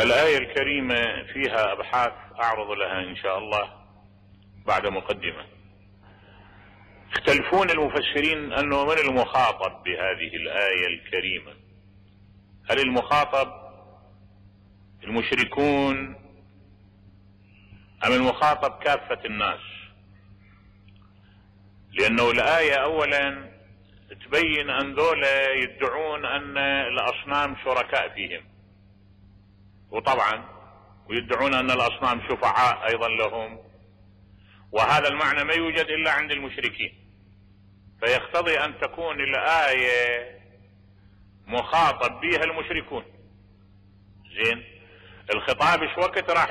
الآية الكريمة فيها أبحاث أعرض لها إن شاء الله بعد مقدمة. يختلفون المفسرين أنه من المخاطب بهذه الآية الكريمة؟ هل المخاطب المشركون أم المخاطب كافة الناس؟ لأنه الآية أولا تبين أن ذولا يدعون أن الأصنام شركاء فيهم، وطبعا ويدعون أن الأصنام شفعاء أيضا لهم، وهذا المعنى ما يوجد إلا عند المشركين، فيقتضي أن تكون الآية مخاطب بها المشركون. زين، الخطاب ايش وقت راح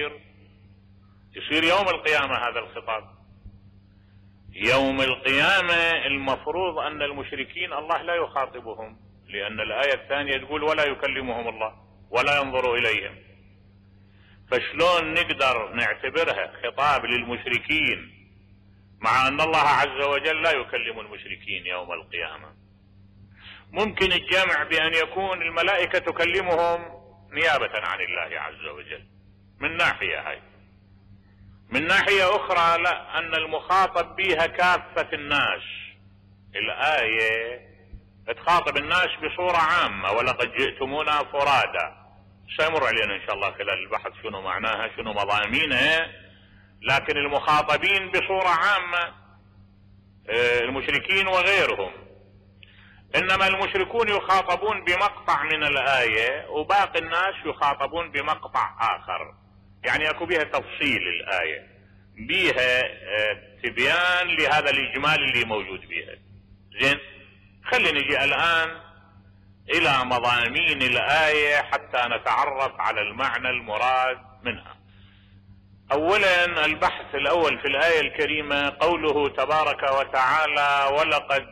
يصير يوم القيامة. هذا الخطاب يوم القيامة المفروض أن المشركين الله لا يخاطبهم، لأن الآية الثانية تقول ولا يكلمهم الله ولا ينظر إليهم. فشلون نقدر نعتبرها خطاب للمشركين مع أن الله عز وجل لا يكلم المشركين يوم القيامة؟ ممكن الجمع بأن يكون الملائكة تكلمهم نيابة عن الله عز وجل من ناحية هاي. من ناحية أخرى لا، أن المخاطب بها كافة الناس. الآية تخاطب الناس بصورة عامة، ولقد جئتمونا فرادا. سيمر علينا إن شاء الله خلال البحث شنو معناها، شنو مضامينها، لكن المخاطبين بصورة عامة المشركين وغيرهم. إنما المشركون يخاطبون بمقطع من الآية، وباقي الناس يخاطبون بمقطع آخر. يعني اكو بيها تفصيل الآية، بيها تبيان لهذا الإجمال اللي موجود بيها. زين، خلينا نجي الآن إلى مضامين الآية حتى نتعرف على المعنى المراد منها. أولا البحث الأول في الآية الكريمة قوله تبارك وتعالى ولقد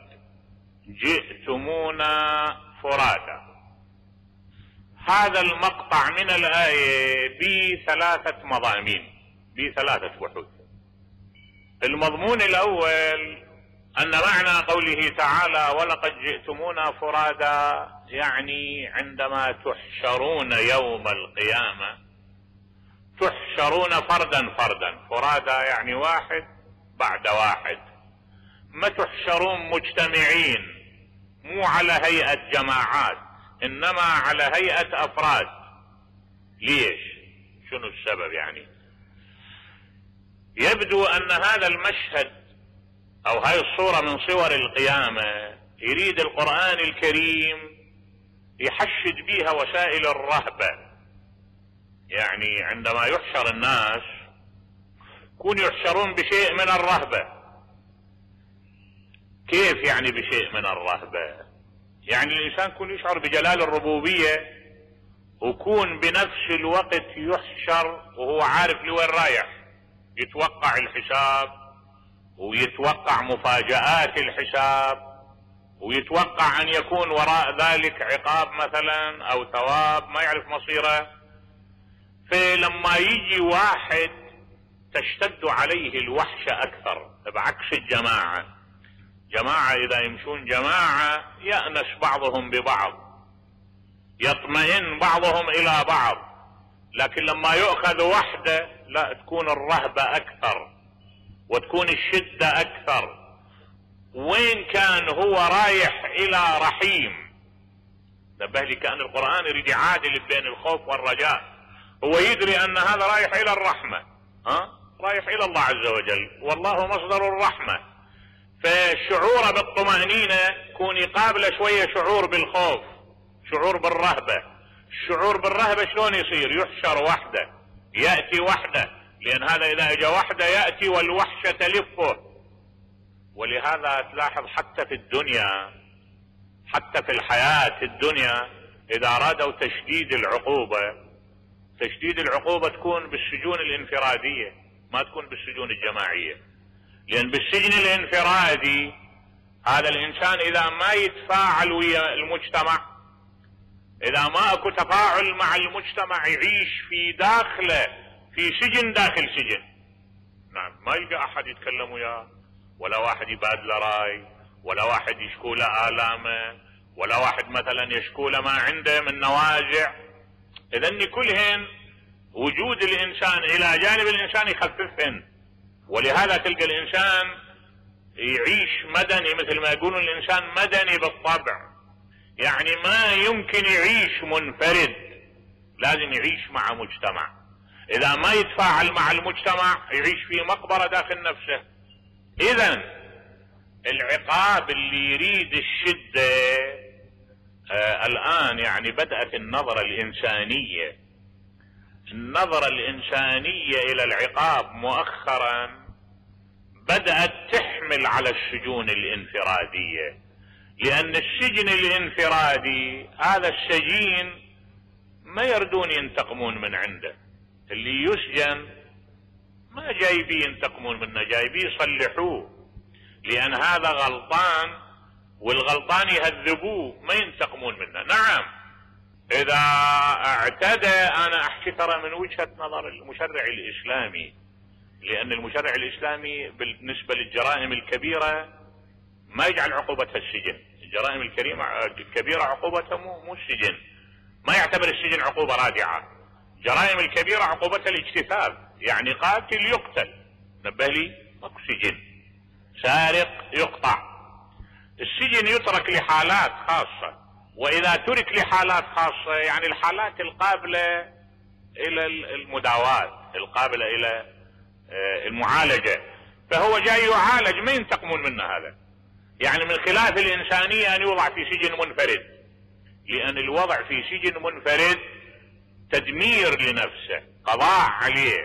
جئتمونا فرادا. هذا المقطع من الآية بثلاثة مضامين، بثلاثة بحوث. المضمون الأول أن معنى قوله تعالى ولقد جئتمونا فرادا يعني عندما تحشرون يوم القيامة تحشرون فردا فردا. فرادا يعني واحد بعد واحد، ما تحشرون مجتمعين، مو على هيئة جماعات، إنما على هيئة أفراد. ليش؟ شنو السبب؟ يعني يبدو أن هذا المشهد أو هاي الصورة من صور القيامة يريد القرآن الكريم يحشد بيها وسائل الرهبة. يعني عندما يحشر الناس يكون يحشرون بشيء من الرهبة. كيف يعني بشيء من الرهبة؟ يعني الإنسان يكون يشعر بجلال الربوبية، ويكون بنفس الوقت يحشر وهو عارف لوين رايح، يتوقع الحساب ويتوقع مفاجآت الحساب، ويتوقع أن يكون وراء ذلك عقاب مثلا أو ثواب ما يعرف مصيره. فلما يجي واحد تشتد عليه الوحشة أكثر، بعكس الجماعة. جماعة إذا يمشون جماعة يأنس بعضهم ببعض، يطمئن بعضهم إلى بعض، لكن لما يؤخذ وحده لا، تكون الرهبة أكثر وتكون الشدة أكثر. وين كان هو رايح إلى رحيم. نبه لي كأن القرآن يريد يعادل بين الخوف والرجاء. هو يدري أن هذا رايح إلى الرحمة، رايح إلى الله عز وجل، والله مصدر الرحمة. فالشعور بالطمأنينة يكون يقابله شوية شعور بالخوف، شعور بالرهبة. الشعور بالرهبة شلون يصير؟ يحشر وحده، يأتي وحده، لأن هذا إذا اجى وحده يأتي والوحشة تلفه. ولهذا تلاحظ حتى في الدنيا، حتى في الحياة الدنيا، إذا أرادوا تشديد العقوبة تكون بالسجون الانفرادية، ما تكون بالسجون الجماعية. لأن بالسجن الانفرادي هذا الإنسان إذا ما يتفاعل ويا المجتمع، إذا ما أكو تفاعل مع المجتمع، يعيش في داخله في سجن داخل سجن. نعم، ما يلقى أحد يتكلم وياه، ولا واحد يبادله رأي، ولا واحد يشكو له آلامه، ولا واحد مثلا يشكو له ما عنده من نوازع. اذن كلهن وجود الانسان الى جانب الانسان يخففهن، ولهذا تلقى الانسان يعيش مدني، مثل ما يقولون الانسان مدني بالطبع، يعني ما يمكن يعيش منفرد، لازم يعيش مع مجتمع. اذا ما يتفاعل مع المجتمع يعيش في مقبرة داخل نفسه. اذن العقاب اللي يريد الشدة الان يعني بدأت النظرة الانسانية الى العقاب مؤخرا بدأت تحمل على السجون الانفرادية، لان السجن الانفرادي هذا السجين ما يردون ينتقمون من عنده، اللي يسجن ما جايبين ينتقمون منه، جايبين يصلحوه، لان هذا غلطان والغلطان يهذبوه ما ينتقمون منه. نعم اذا اعتدى، انا احكي ترى من وجهة نظر المشرع الاسلامي، لان المشرع الاسلامي بالنسبة للجرائم الكبيرة ما يجعل عقوبتها السجن، الجرائم الكبيرة عقوبتها مو السجن، ما يعتبر السجن عقوبة رادعة. جرائم الكبيرة عقوبتها الاجتثاث، يعني قاتل يقتل، نبه لي ماكو سجن، سارق يقطع. السجن يترك لحالات خاصة، واذا ترك لحالات خاصة يعني الحالات القابلة الى المداواة، القابلة الى المعالجة، فهو جاي يعالج، ما ينتقمون منه. هذا يعني من خلاف الانسانية ان يوضع في سجن منفرد، لان الوضع في سجن منفرد تدمير لنفسه، قضاء عليه.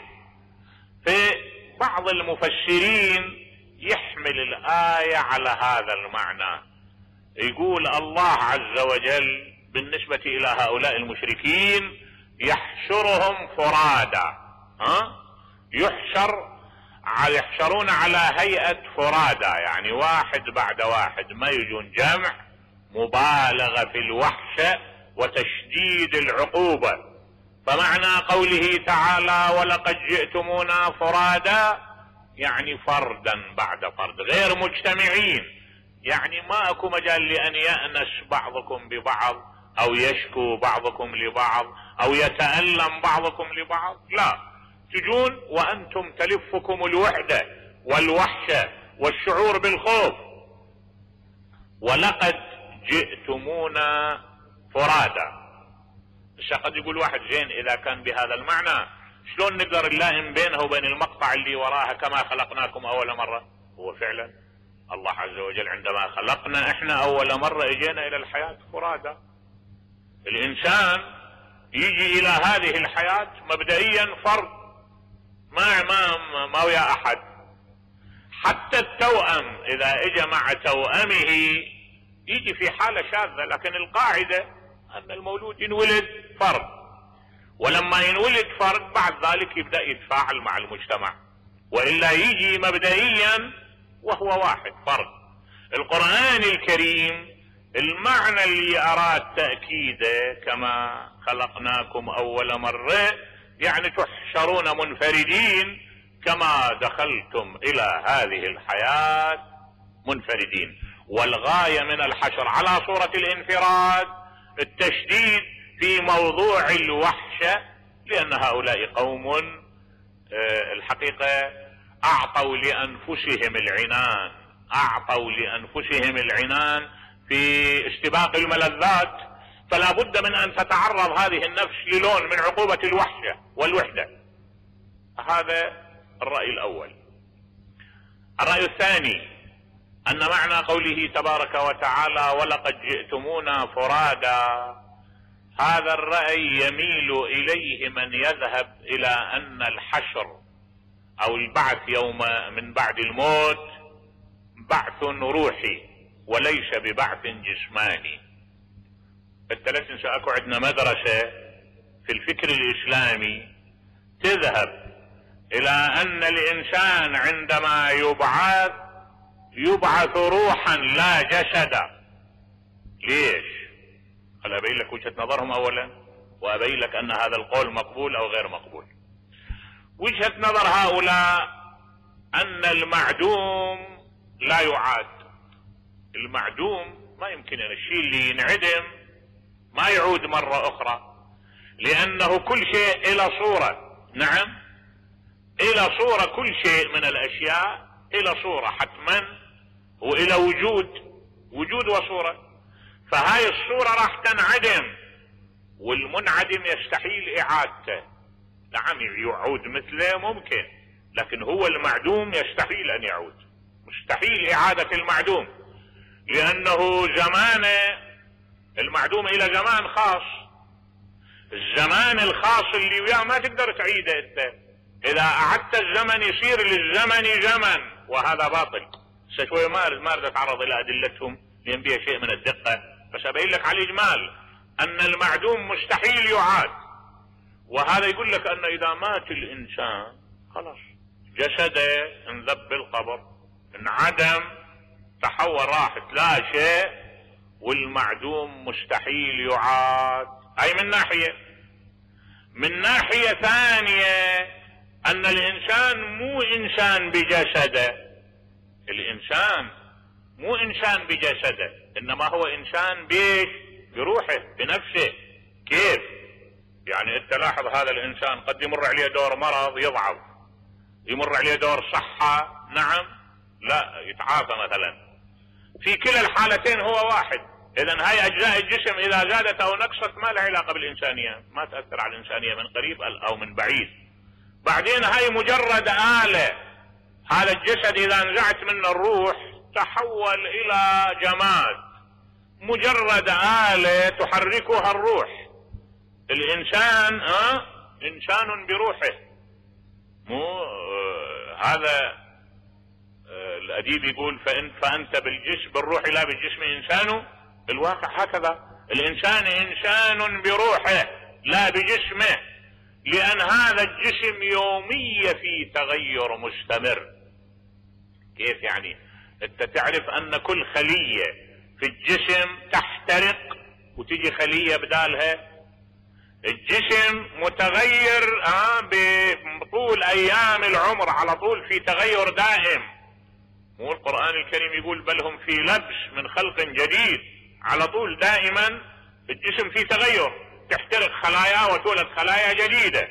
فبعض المفسرين يحمل الآية على هذا المعنى، يقول الله عز وجل بالنسبة الى هؤلاء المشركين يحشرهم فرادا، يحشرون على هيئة فرادا، يعني واحد بعد واحد، ما يجون جمع، مبالغة في الوحشة وتشديد العقوبة. فمعنى قوله تعالى ولقد جئتمونا فرادا يعني فردا بعد فرد، غير مجتمعين، يعني ما اكو مجال لان يأنس بعضكم ببعض او يشكو بعضكم لبعض او يتألم بعضكم لبعض، لا، تجون وانتم تلفكم الوحدة والوحشة والشعور بالخوف. ولقد جئتمونا فرادا. بس قد يقول واحد زين اذا كان بهذا المعنى شلون نقدر نلائم بينه وبين المقطع اللي وراها كما خلقناكم اول مرة؟ هو فعلا الله عز وجل عندما خلقنا احنا اول مرة اجينا الى الحياة فرادا. الانسان يجي الى هذه الحياة مبدئيا فرد، ما ويا احد. حتى التوأم اذا اجى مع توأمه يجي في حالة شاذة، لكن القاعدة ان المولود ينولد فرد، ولما ينولد فرد بعد ذلك يبدأ يتفاعل مع المجتمع، وإلا يجي مبدئيا وهو واحد فرد. القرآن الكريم المعنى اللي أراد تأكيده كما خلقناكم أول مرة يعني تحشرون منفردين كما دخلتم إلى هذه الحياة منفردين. والغاية من الحشر على صورة الانفراد التشديد في موضوع الوحشة، لأن هؤلاء قوم الحقيقة أعطوا لأنفسهم العنان في استباق الملذات، فلا بد من أن تتعرض هذه النفس للون من عقوبة الوحشة والوحدة. هذا الرأي الأول. الرأي الثاني أن معنى قوله تبارك وتعالى ولقد جئتمونا فرادا، هذا الرأي يميل إليه من يذهب إلى أن الحشر أو البعث يوم من بعد الموت بعث روحي وليس ببعث جسماني. حتى لا تنسى اكو عندنا مدرسة في الفكر الإسلامي تذهب إلى أن الإنسان عندما يبعث روحا لا جسدا. ليش؟ خل أبين لك وجهة نظرهم أولا وأبين لك أن هذا القول مقبول أو غير مقبول. وجهة نظر هؤلاء أن المعدوم لا يعاد. المعدوم ما يمكن أن الشيء اللي ينعدم ما يعود مرة أخرى، لأنه كل شيء إلى صورة. نعم، إلى صورة، كل شيء من الأشياء إلى صورة حتما، وإلى وجود وصورة. فهاي الصورة راح تنعدم، والمنعدم يستحيل إعادته. نعم، يعود مثله ممكن، لكن هو المعدوم يستحيل أن يعود، مستحيل إعادة المعدوم، لأنه زمانه المعدوم إلى زمان خاص. الزمان الخاص اللي وياه ما تقدر تعيده انت. اذا اعدت الزمن يصير للزمن زمن، وهذا باطل. شوي ما اريد اتعرض الى ادلتهم لان بها شيء من الدقة، بس ابين لك على الاجمال ان المعدوم مستحيل يعاد. وهذا يقول لك ان اذا مات الانسان خلاص جسده انذب بالقبر، انعدم، تحول، راحت، لا شيء، والمعدوم مستحيل يعاد. اي من ناحية. من ناحية ثانية ان الانسان مو انسان بجسده. الانسان مو انسان بجسده، انما هو انسان بروحه، بنفسه. كيف؟ يعني انت لاحظ هذا الانسان قد يمر عليه دور مرض يضعف، يمر عليه دور صحة، نعم، لا يتعافى مثلا. في كلا الحالتين هو واحد. اذا هاي اجزاء الجسم اذا زادت او نقصت ما لها علاقة بالانسانية، ما تأثر على الانسانية من قريب او من بعيد. بعدين هاي مجرد آلة. هذا الجسد اذا انزعت منه الروح تحول الى جماد، مجرد آلة تحركها الروح. الانسان انسان بروحه، مو هذا الأديب يقول فأنت بالروح لا بالجسم إنسان. الواقع هكذا، الإنسان إنسان بروحه لا بجسمه، لأن هذا الجسم يوميا في تغير مستمر. كيف يعني؟ أنت تعرف أن كل خلية في الجسم تحترق وتجي خلية بدالها. الجسم متغير بطول أيام العمر، على طول في تغير دائم. مو القرآن الكريم يقول بل هم في لبس من خلق جديد؟ على طول دائما الجسم في تغير، تحترق خلايا وتولد خلايا جديدة.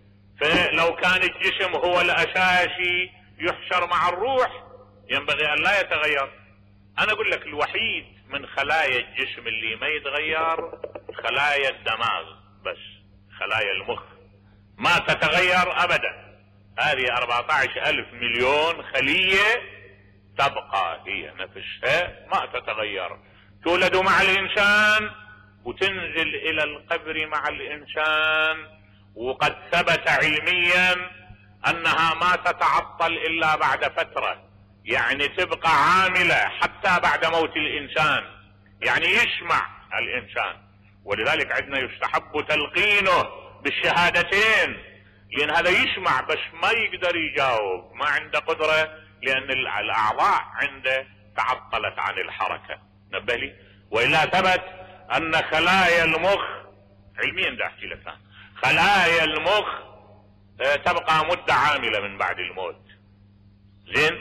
فلو كان الجسم هو الأساسي يحشر مع الروح ينبغي أن لا يتغير. أنا أقول لك الوحيد من خلايا الجسم اللي ما يتغير خلايا الدماغ بس، خلايا المخ ما تتغير أبدا. هذه 14,000 مليون خلية تبقى هي نفسها ما تتغير، تولد مع الإنسان وتنزل إلى القبر مع الإنسان. وقد ثبت علميا أنها ما تتعطل إلا بعد فترة، يعني تبقى عاملة حتى بعد موت الإنسان، يعني يسمع الإنسان. ولذلك عندنا يستحب تلقينه بالشهادتين، لأن هذا يسمع بس ما يقدر يجاوب، ما عنده قدرة، لأن الأعضاء عنده تعطلت عن الحركة. نبه لي. وإلا ثبت أن خلايا المخ علميا دا أحكي لك، خلايا المخ تبقى مدة عاملة من بعد الموت. زين،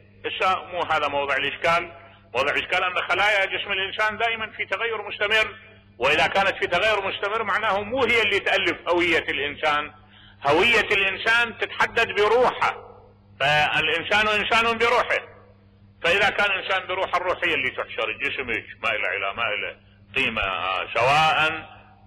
مو هذا موضع الإشكال. موضع الإشكال أن خلايا جسم الإنسان دائما في تغير مستمر، وإذا كانت في تغير مستمر معناه مو هي اللي تألف هوية الإنسان. هوية الإنسان تتحدد بروحه، فالإنسان إنسان بروحه. فإذا كان إنسان بروح، الروح هي اللي تحشر، الجسم ما إلى قيمة سواء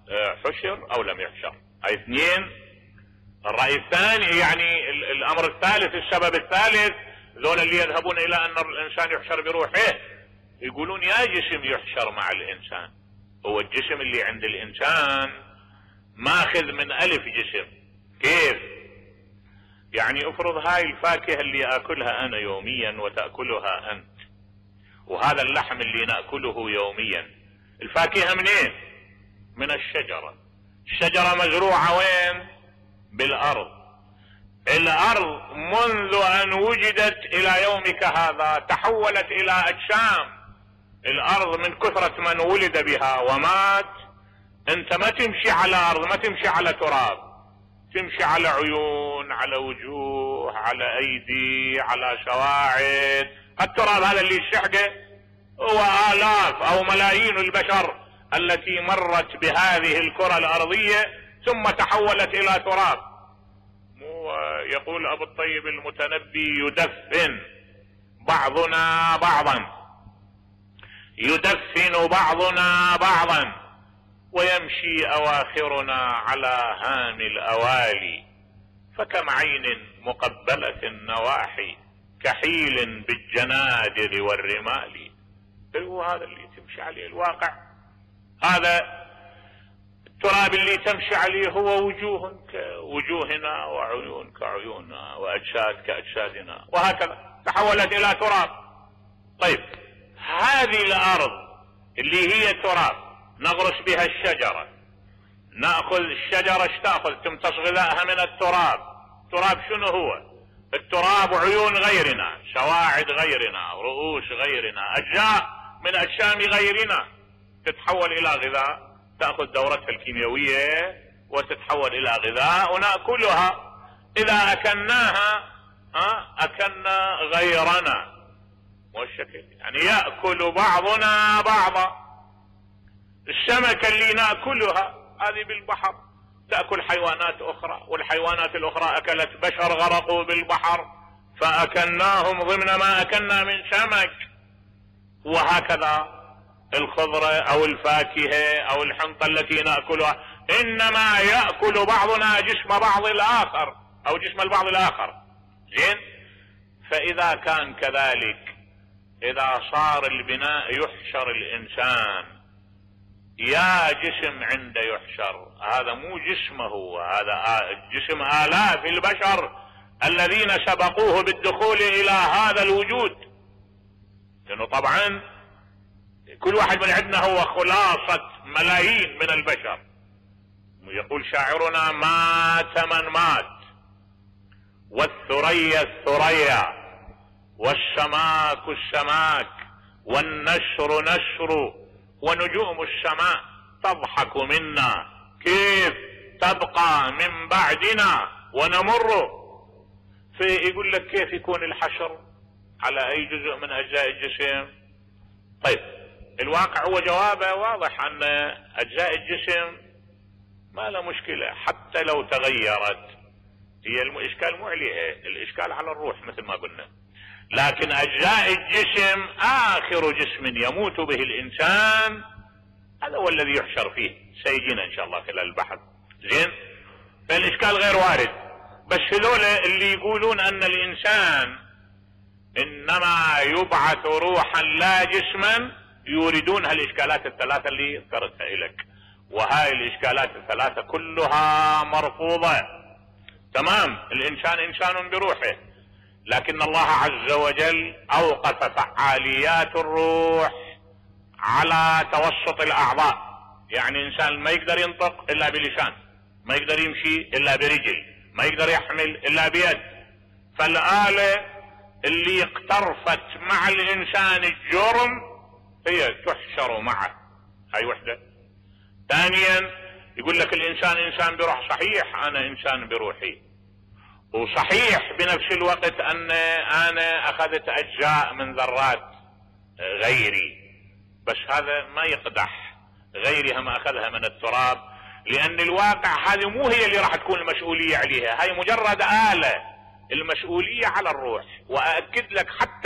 حشر أو لم يحشر. هاي اثنين. الرأي الثاني يعني الأمر الثالث، السبب الثالث، ذول اللي يذهبون إلى أن الإنسان يحشر بروحه يقولون يا جسم يحشر مع الإنسان. هو الجسم اللي عند الإنسان ماخذ من ألف جسم. كيف؟ يعني افرض هاي الفاكهة اللي اكلها انا يوميا وتأكلها انت، وهذا اللحم اللي نأكله يوميا، الفاكهة منين؟ من الشجرة. الشجرة مزروعة وين؟ بالارض. الارض منذ ان وجدت الى يومك هذا تحولت الى اجسام. الارض من كثرة من ولد بها ومات، انت ما تمشي على ارض، ما تمشي على تراب، تمشي على عيون، على وجوه، على ايدي، على سواعد. التراب هذا اللي الشحقه هو آلاف او ملايين البشر التي مرت بهذه الكرة الارضية ثم تحولت الى تراب. يقول ابو الطيب المتنبي: يدفن بعضنا بعضا، يدفن بعضنا بعضا، ويمشي اواخرنا على هام الاوالي، فكم عين مقبلة النواحي كحيل بالجنادر والرمال. هو هذا اللي تمشي عليه الواقع، هذا التراب اللي تمشي عليه هو وجوه كوجوهنا وعيون كعيوننا وأجساد كأجسادنا، وهكذا تحولت إلى تراب. طيب هذه الأرض اللي هي تراب نغرس بها الشجرة، نأخذ الشجرة ايش تأخذ؟ تمتص غذائها من التراب. التراب شنو هو؟ التراب عيون غيرنا، سواعد غيرنا، رؤوس غيرنا، أجزاء من أجسام غيرنا تتحول إلى غذاء، تأخذ دورتها الكيميائية وتتحول إلى غذاء ونأكلها. إذا أكلناها أكلنا غيرنا، والشكل يعني يأكل بعضنا بعضا. السمكة اللي نأكلها هذه بالبحر تأكل حيوانات أخرى، والحيوانات الأخرى أكلت بشر غرقوا بالبحر فأكلناهم ضمن ما أكلنا من سمك. وهكذا الخضرة أو الفاكهة أو الحنطة التي نأكلها، إنما يأكل بعضنا جسم بعض الآخر أو جسم البعض الآخر. زين؟ فإذا كان كذلك، إذا صار البناء يحشر الإنسان، يا جسم عنده يحشر، هذا مو جسمه، هذا جسم آلاف البشر الذين سبقوه بالدخول إلى هذا الوجود. لأنه طبعا كل واحد من عندنا هو خلاصة ملايين من البشر. يقول شاعرنا: مات من مات، والثريا الثريا، والسماك السماك، والنشر نشر، ونجوم السماء تضحك منا، كيف تبقى من بعدنا ونمر. فيقول لك كيف يكون الحشر على اي جزء من اجزاء الجسم؟ طيب الواقع هو جوابه واضح ان اجزاء الجسم ما له مشكلة حتى لو تغيرت، هي الاشكال مو عليها، الاشكال على الروح مثل ما قلنا. لكن اجزاء الجسم اخر جسم يموت به الانسان هذا هو الذي يحشر فيه، سيجينا ان شاء الله خلال البحث. زين؟ فالاشكال غير وارد. بس هذول اللي يقولون ان الانسان انما يبعث روحا لا جسما يريدون هالاشكالات الثلاثة اللي ذكرتها لك، وهاي الاشكالات الثلاثة كلها مرفوضة. تمام؟ الانسان انسان بروحه، لكن الله عز وجل اوقف فعاليات الروح على توسط الاعضاء. يعني انسان ما يقدر ينطق الا بلسان، ما يقدر يمشي الا برجل، ما يقدر يحمل الا بيد. فالآلة اللي اقترفت مع الانسان الجرم هي تحشر معه، هاي وحدة. ثانيا يقول لك الانسان انسان بروح، صحيح انا انسان بروحي، وصحيح بنفس الوقت ان انا اخذت اجزاء من ذرات غيري، بس هذا ما يقدح، غيري هم اخذها من التراب، لان الواقع هذه مو هي اللي راح تكون المسؤولية عليها، هاي مجرد آلة. المسؤولية على الروح. واكد لك حتى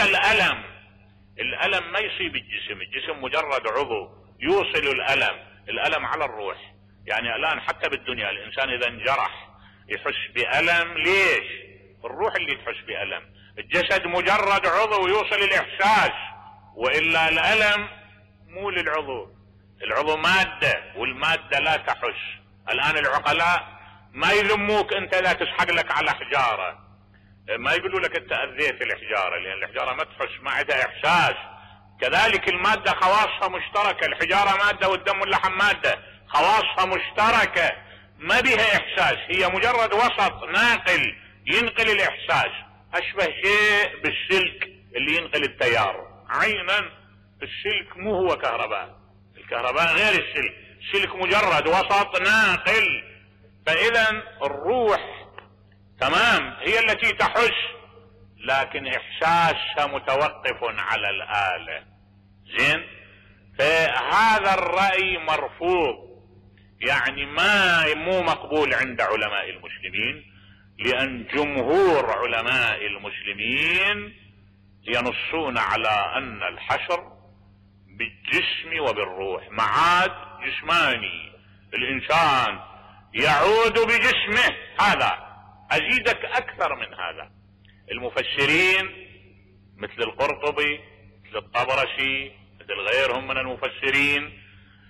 الالم ما يصيب الجسم، الجسم مجرد عضو يوصل الالم على الروح. يعني الان حتى بالدنيا الانسان اذا انجرح يحس بألم، ليش؟ الروح اللي تحس بألم، الجسد مجرد عضو يوصل الاحساس، والا الألم مو للعضو، العضو مادة والمادة لا تحس. الان العقلاء ما يلموك انت لا تسحق لك على حجارة، ما يقولوا لك انت اذيت الحجارة، لان الحجارة ما تحس، ما عندها احساس. كذلك المادة خواصها مشتركة، الحجارة مادة والدم واللحم مادة، خواصها مشتركة ما بها احساس، هي مجرد وسط ناقل ينقل الاحساس. اشبه شيء بالسلك اللي ينقل التيار. عينا السلك مو هو كهرباء، الكهرباء غير السلك، السلك مجرد وسط ناقل. فاذا الروح تمام هي التي تحس، لكن احساسها متوقف على الآلة. زين؟ فهذا الرأي مرفوض. يعني مو مقبول عند علماء المسلمين، لأن جمهور علماء المسلمين ينصون على أن الحشر بالجسم وبالروح، معاد جسماني، الإنسان يعود بجسمه. هذا أزيدك أكثر من هذا. المفسرين مثل القرطبي، مثل الطبرسي، مثل غيرهم من المفسرين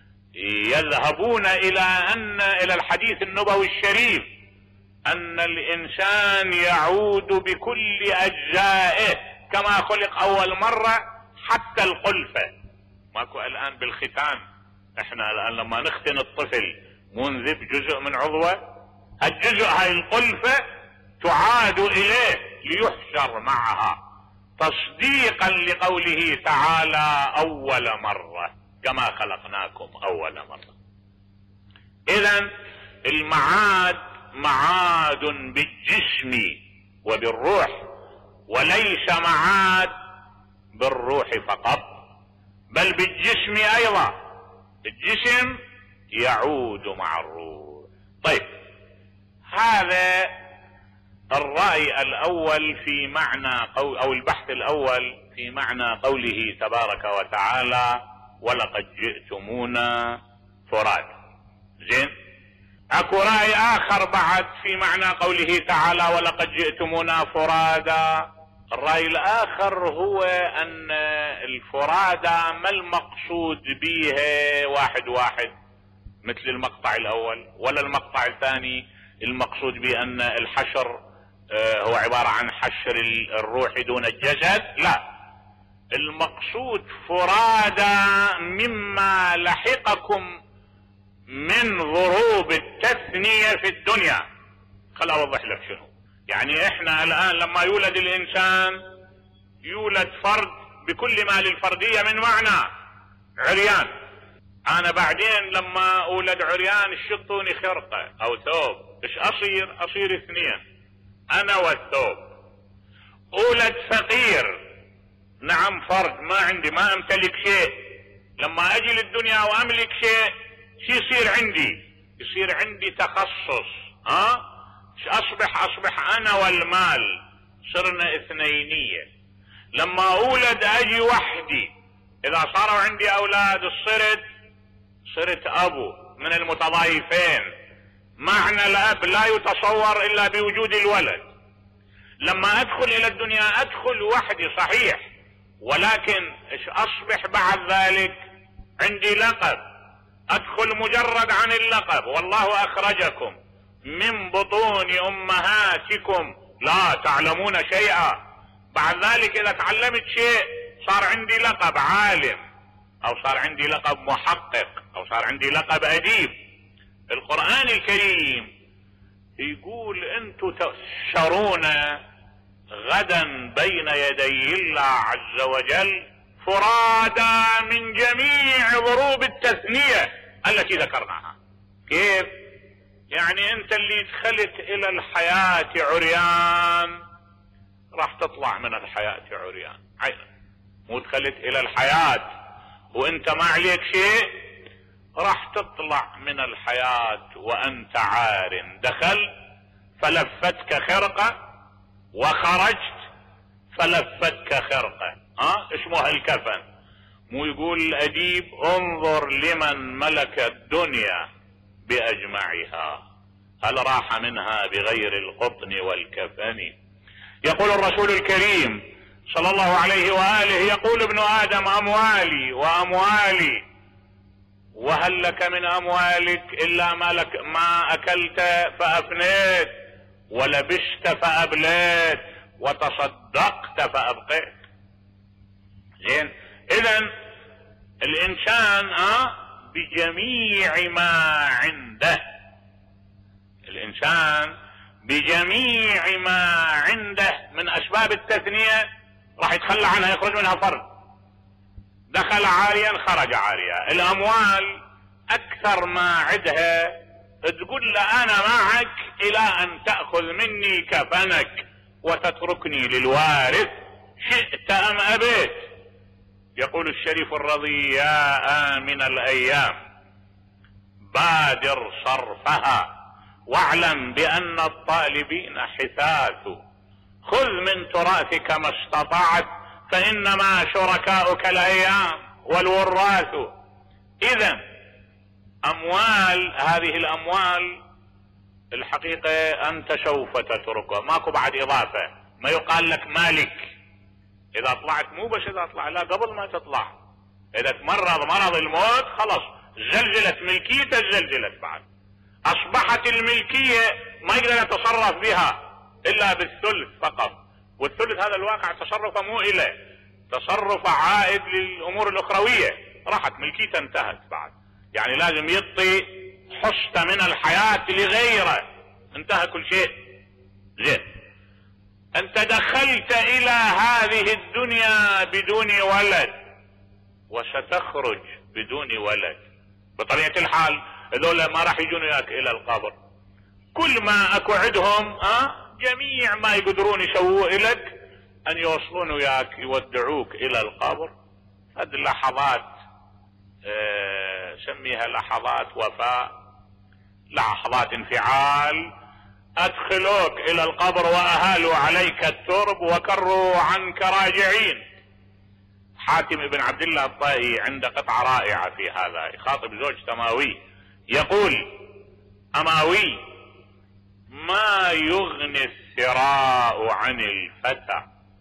يذهبون إلى الحديث النبوي الشريف أن الإنسان يعود بكل أجزائه كما خلق أول مرة، حتى القلفة. ماكو الآن بالختان، احنا الآن لما نختن الطفل منذب جزء من عضوه، الجزء هاي القلفة تعاد إليه ليحشر معها تصديقا لقوله تعالى أول مرة كما خلقناكم أول مرة. إذن المعاد معاد بالجسم وبالروح، وليس معاد بالروح فقط بل بالجسم أيضا. الجسم يعود مع الروح. طيب، هذا الرأي الأول في معنى أو البحث الأول في معنى قوله تبارك وتعالى ولقد جئتمونا فراد. زين، اكو رأي آخر بعد في معنى قوله تعالى ولقد جئتمونا فرادا. الرأي الآخر هو أن الفرادى ما المقصود به واحد واحد مثل المقطع الأول، ولا المقطع الثاني المقصود بأن الحشر هو عبارة عن حشر الروح دون الجسد. لا، المقصود فرادى مما لحقكم من ضروب التثنية في الدنيا. خل أوضح لك شنو يعني. احنا الآن لما يولد الإنسان يولد فرد بكل ما للفردية من معنى، عريان. أنا بعدين لما أولد عريان شطوني خرقة أو ثوب، إيش أصير اثنين، أنا والثوب. أولد فقير، نعم فرد، ما عندي، ما أمتلك شيء. لما أجي للدنيا وأملك شيء، شو يصير عندي؟ يصير عندي تخصص. أصبح أنا والمال صرنا اثنينية. لما أولد أجي وحدي، إذا صاروا عندي أولاد صرت أبو من المتضايفين. معنى الأب لا يتصور إلا بوجود الولد. لما أدخل إلى الدنيا أدخل وحدي صحيح، ولكن إيش أصبح بعد ذلك؟ عندي لقب. أدخل مجرد عن اللقب، والله أخرجكم من بطون أمهاتكم لا تعلمون شيئا. بعد ذلك إذا تعلمت شيء صار عندي لقب عالم، أو صار عندي لقب محقق، أو صار عندي لقب أديب. القرآن الكريم يقول أنتم تحشرون غدا بين يدي الله عز وجل فرادا من جميع ضروب التثنية التي ذكرناها. كيف؟ يعني أنت اللي دخلت إلى الحياة عريان راح تطلع من الحياة عريان، مو دخلت إلى الحياة وأنت ما عليك شيء، راح تطلع من الحياة وأنت عار. دخلت فلفتك خرقة، وخرجت فلفتك خرقة. اسمها الكفن. مو يقول الأديب انظر لمن ملك الدنيا بأجمعها هل راح منها بغير القطن والكفن. يقول الرسول الكريم صلى الله عليه وآله، يقول ابن آدم أموالي وأموالي، وهل لك من أموالك إلا ما أكلت فأفنيت، ولبست فأبليت، وتصدقت فأبقيت. زين، إذن الإنسان بجميع ما عنده، الإنسان بجميع ما عنده من أسباب التثنية راح يتخلى عنها، يخرج منها فرد. دخل عاريا خرج عاريا. الأموال أكثر ما عندها تقول له أنا معك إلى أن تأخذ مني كفنك وتتركني للوارث شئت أم أبيت. يقول الشريف الرضي يا آمن الأيام بادر صرفها واعلم بأن الطالبين حثاث، خذ من تراثك ما استطعت فإنما شركاؤك الأيام والوراث. إذن أموال، هذه الأموال الحقيقة أنت سوف تتركها، ماكو بعد إضافة، ما يقال لك مالك إذا طلعت، مو بس إذا طلع، لا قبل ما تطلع، إذا تمرض مرض الموت خلص زلزلت ملكيته، زلزلت بعد، أصبحت الملكية ما يقدر يتصرف بها إلا بالثلث فقط، والثلث هذا الواقع تصرفه مو إله، تصرف عائد للأمور الأخروية، راحت ملكيته انتهت بعد، يعني لازم يعطي حصة من الحياة لغيره، انتهى كل شيء. زين، انت دخلت الى هذه الدنيا بدون ولد وستخرج بدون ولد، بطبيعة الحال هذول ما راح يجون وياك الى القبر، كل ما اكو عندهم جميع ما يقدرون يسووه لك ان يوصلون وياك يودعوك الى القبر. هذه اللحظات سميها لحظات وفاء، لحظات انفعال، ادخلوك الى القبر واهالوا عليك الترب وكروا عنك راجعين. حاتم بن عبد الله الطائي عنده قطعة رائعة في هذا، يخاطب زوجته أماوي يقول: أماوي، ما يغني الثراء عن الفتى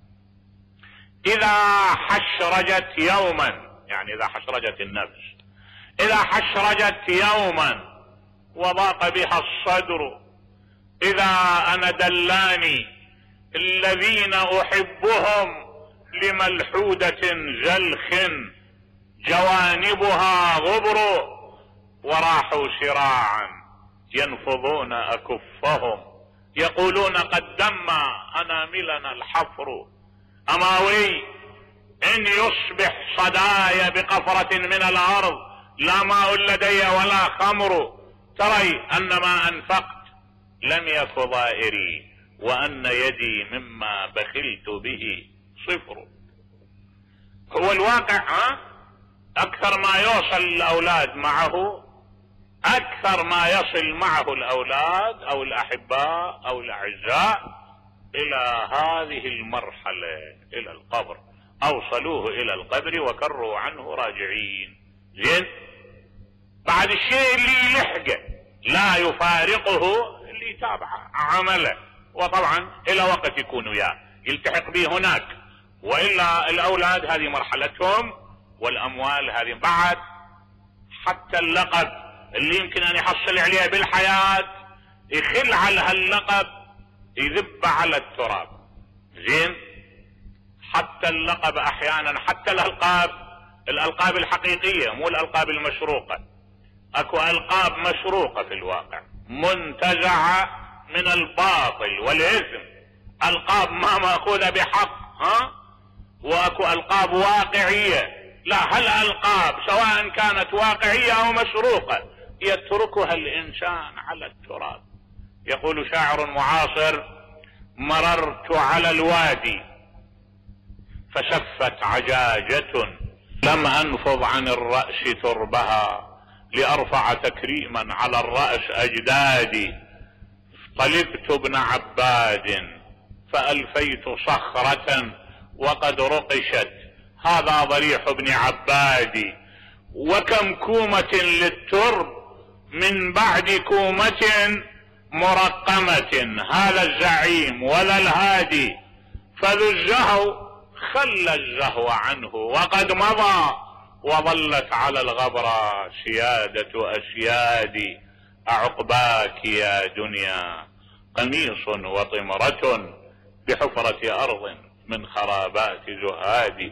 إذا حشرجت يوما، يعني إذا حشرجت النفس، إذا حشرجت يوما وضاق بها الصدر، إذا أنا دلاني الذين أحبهم لملحودة زلخ جوانبها غبر، وراحوا سراعا ينفضون أكفهم يقولون قد دم أناملنا الحفر. أماوي، إن يصبح صداي بقفرة من الأرض لا ماء لدي ولا خمر، تري أن ما أنفقت لم يك ضائري وأن يدي مما بخلت به صفر. هو الواقع أكثر ما يوصل الأولاد معه، أكثر ما يصل معه الأولاد أو الأحباء أو الأعزاء إلى هذه المرحلة، إلى القبر، أوصلوه إلى القبر وكروا عنه راجعين. زين، بعد الشيء اللي يلحقه لا يفارقه اللي يتابع عمله، وطبعا إلى وقت يكون وياه يلتحق به هناك، وإلا الأولاد هذه مرحلتهم، والأموال هذه بعد، حتى اللقب اللي يمكن أن يحصل عليه بالحياة يخل على هاللقب يذب على التراب. زين، حتى اللقب أحيانا، حتى الألقاب الحقيقية مو الألقاب المشروقة، أكو ألقاب مشروقة في الواقع منتزعة من الباطل والإثم، ألقاب ما مأخوذة بحق، وأكو ألقاب واقعية. لا، هالألقاب سواء كانت واقعية أو مشروقة يتركها الإنسان على التراب. يقول شاعر معاصر: مررت على الوادي فشفت عجاجة لم أنفض عن الرأس تربها لأرفع تكريما على الرأس أجدادي، طلبت ابن عباد فألفيت صخرة وقد رقشت هذا ضريح ابن عبادي، وكم كومة للترب من بعد كومة مرقمة هذا الزعيم ولا الهادي، فذو الزهو خلى الزهو عنه وقد مضى وظلت على الغبرة سيادة أسيادي، أعقباك يا دنيا قميص وطمرة بحفرة أرض من خرابات زهادي.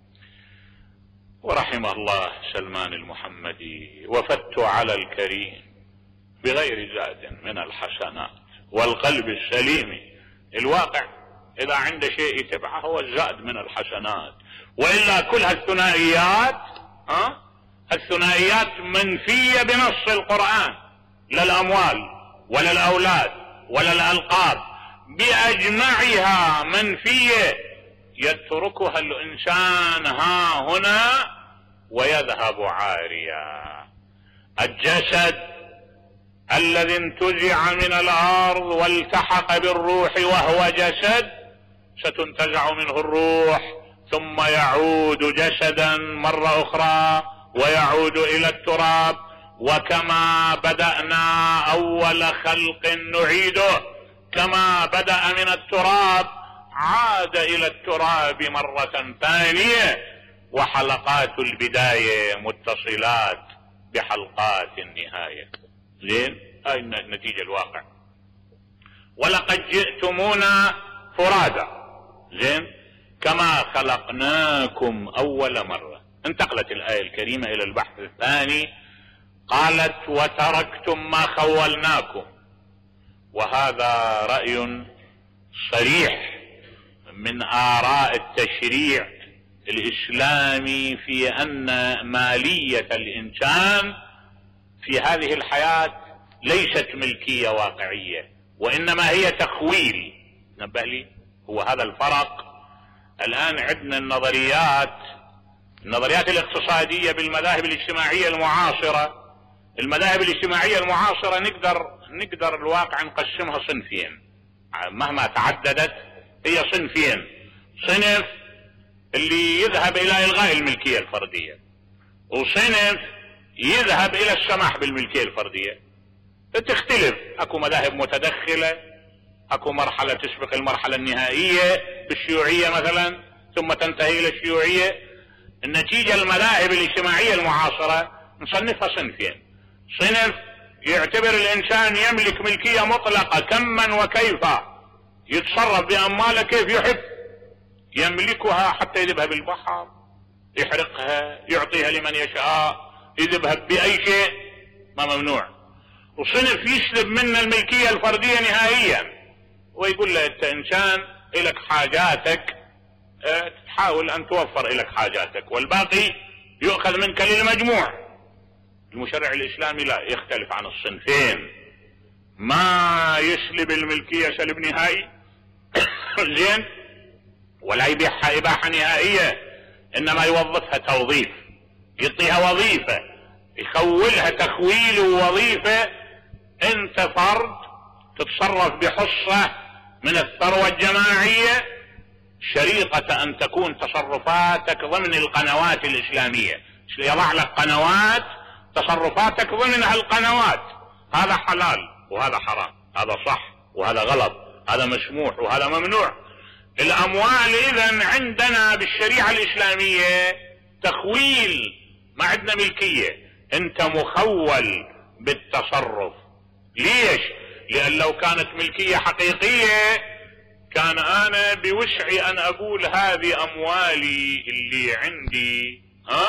ورحم الله سلمان المحمدي: وفدت على الكريم بغير زاد من الحسنات والقلب السليم. الواقع إذا عنده شيء يتبعه هو الزاد من الحسنات، وإلا كل هالثنائيات الثنائيات منفية بنص القرآن، لا الأموال ولا الأولاد ولا الألقاب، بأجمعها منفية، يتركها الإنسان ها هنا ويذهب عاريا. الجسد الذي انتزع من الارض والتحق بالروح وهو جسد ستنتزع منه الروح ثم يعود جسدا مرة اخرى ويعود الى التراب، وكما بدأنا اول خلق نعيده، كما بدأ من التراب عاد الى التراب مرة ثانية، وحلقات البداية متصلات بحلقات النهاية. زين، هاي النتيجة الواقع. ولقد جئتمونا فرادا، زين، كما خلقناكم اول مرة. انتقلت الآية الكريمة الى البحث الثاني، قالت وتركتم ما خولناكم، وهذا رأي صريح من آراء التشريع الإسلامي في أن مالية الإنسان في هذه الحياة ليست ملكية واقعية، وإنما هي تخويل. نبه لي، هو هذا الفرق. الآن عندنا النظريات الاقتصادية بالمذاهب الاجتماعية المعاصرة. المذاهب الاجتماعية المعاصرة نقدر الواقع نقسمها صنفين، مهما تعددت هي صنفين. صنف اللي يذهب الى الغاء الملكية الفردية، وصنف يذهب الى السماح بالملكية الفردية. تختلف، اكو مذاهب متدخلة، اكو مرحلة تسبق المرحلة النهائية بالشيوعية مثلا ثم تنتهي الى الشيوعية. النتيجة المذاهب الاجتماعية المعاصرة نصنفها صنفين. صنف يعتبر الانسان يملك ملكية مطلقة كما وكيف، يتصرف بامواله كيف يحب، يملكها حتى يذهبها بالبحر، يحرقها، يعطيها لمن يشاء، يذهبها بأي شيء، ما ممنوع. وصنف يسلب منا الملكية الفردية نهائيا، ويقول له انت انسان الك حاجاتك، تحاول ان توفر الك حاجاتك والباقي يؤخذ منك للمجموع. المشرع الاسلامي لا، يختلف عن الصنفين، ما يسلب الملكية سلب نهائي زين، ولا يبيعها اباحة نهائية، انما يوظفها توظيف، يعطيها وظيفة، يخولها تخويل ووظيفة. انت فرد تتصرف بحصة من الثروة الجماعية، شريطة ان تكون تصرفاتك ضمن القنوات الاسلامية. يضع لك قنوات تصرفاتك ضمنها القنوات، هذا حلال وهذا حرام، هذا صح وهذا غلط، هذا مسموح وهذا ممنوع. الاموال اذا عندنا بالشريعة الاسلامية تخويل، ما عندنا ملكية، انت مخول بالتصرف. ليش؟ لان لو كانت ملكية حقيقية كان انا بوسعي ان اقول هذه اموالي اللي عندي،